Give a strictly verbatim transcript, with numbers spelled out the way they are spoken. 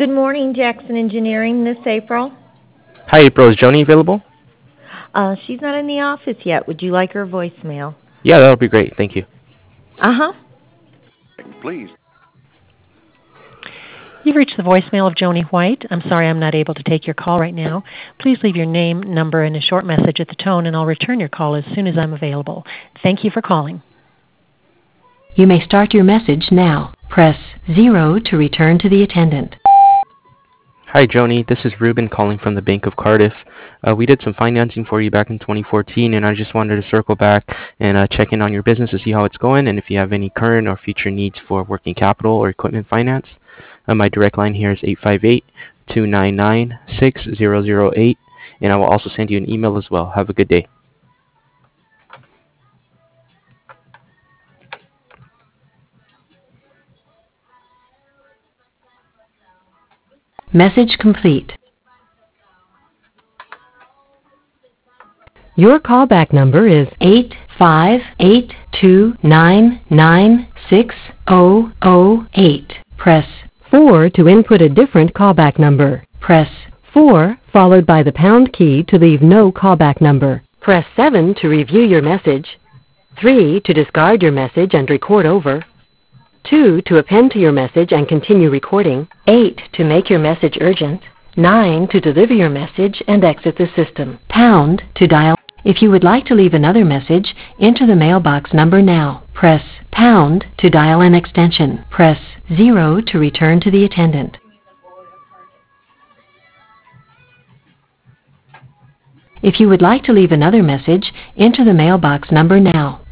Good morning, Jackson Engineering. This April. Hi, April. Is Joni available? Uh, she's not in the office yet. Would you like her voicemail? Yeah, that'll be great. Thank you. Uh huh. Please. You've reached the voicemail of Joni White. I'm sorry I'm not able to take your call right now. Please leave your name, number, and a short message at the tone, and I'll return your call as soon as I'm available. Thank you for calling. You may start your message now. Press zero to return to the attendant. Hi, Joni. This is Ruben calling from the Bank of Cardiff. Uh, we did some financing for you back in twenty fourteen, and I just wanted to circle back and uh, check in on your business to see how it's going and if you have any current or future needs for working capital or equipment finance. Uh, my direct line here is eight five eight, two nine nine, six zero zero eight, and I will also send you an email as well. Have a good day. Message complete. Your callback number is eight five eight, two nine nine, six zero zero eight. Press four to input a different callback number. Press four followed by the pound key to leave no callback number. Press seven to review your message. three to discard your message and record over. two to append to your message and continue recording. eight to make your message urgent. nine to deliver your message and exit the system. Pound to dial. If you would like to leave another message, enter the mailbox number now. Press pound to dial an extension. Press zero to return to the attendant. If you would like to leave another message, enter the mailbox number now.